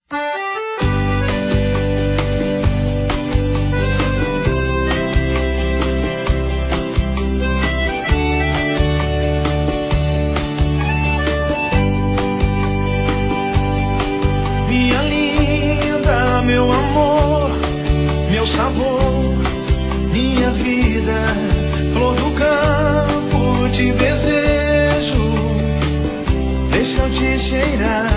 Minha linda, meu amor, meu sabor, minha vida, flor do campo, te desejo, deixa eu te cheirar.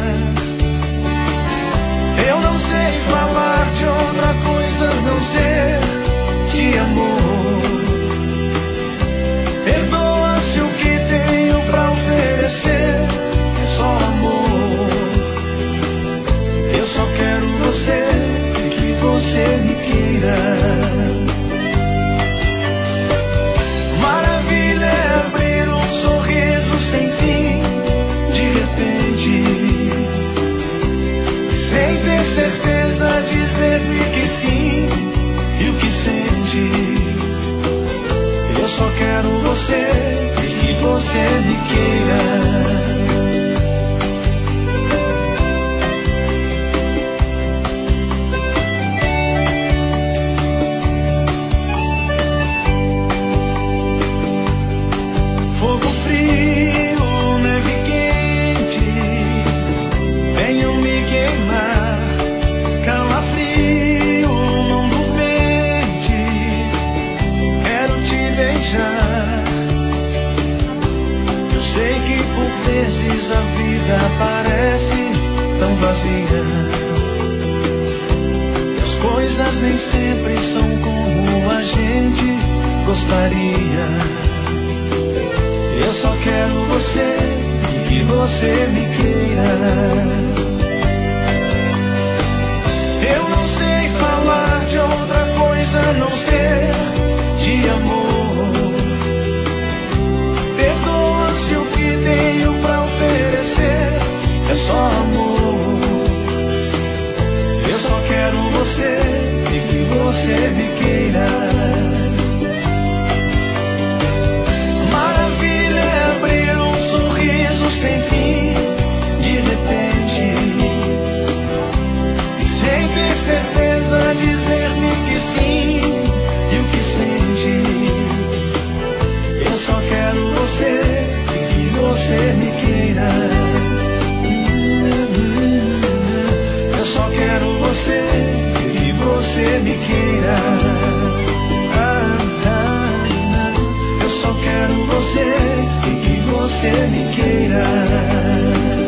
Eu não sei falar de outra coisa a não ser de amor. Perdoa se o que tenho pra oferecer é só amor. Eu só quero você e que você me queira. Maravilha é abrir um sorriso sem fim, de repente, sem ter certeza, dizer-me que sim e o que sente. Eu só quero você e que você me queira. Fogo frio, neve quente, venham me queimar. Calafrio, mão dormente, quero te deixar. Eu sei que por vezes a vida parece tão vazia, e as coisas nem sempre são como a gente gostaria. Eu só quero você e que você me queira. Eu não sei falar de outra coisa a não ser de amor. Perdoa se o que tenho pra oferecer é só amor. Eu só quero você e que você me queira. Sorriso sem fim, de repente, e sem ter certeza, dizer-me que sim e o que sente. Eu só quero você e que você me queira. Eu só quero você e que você me queira. Eu só quero você e que você me queira.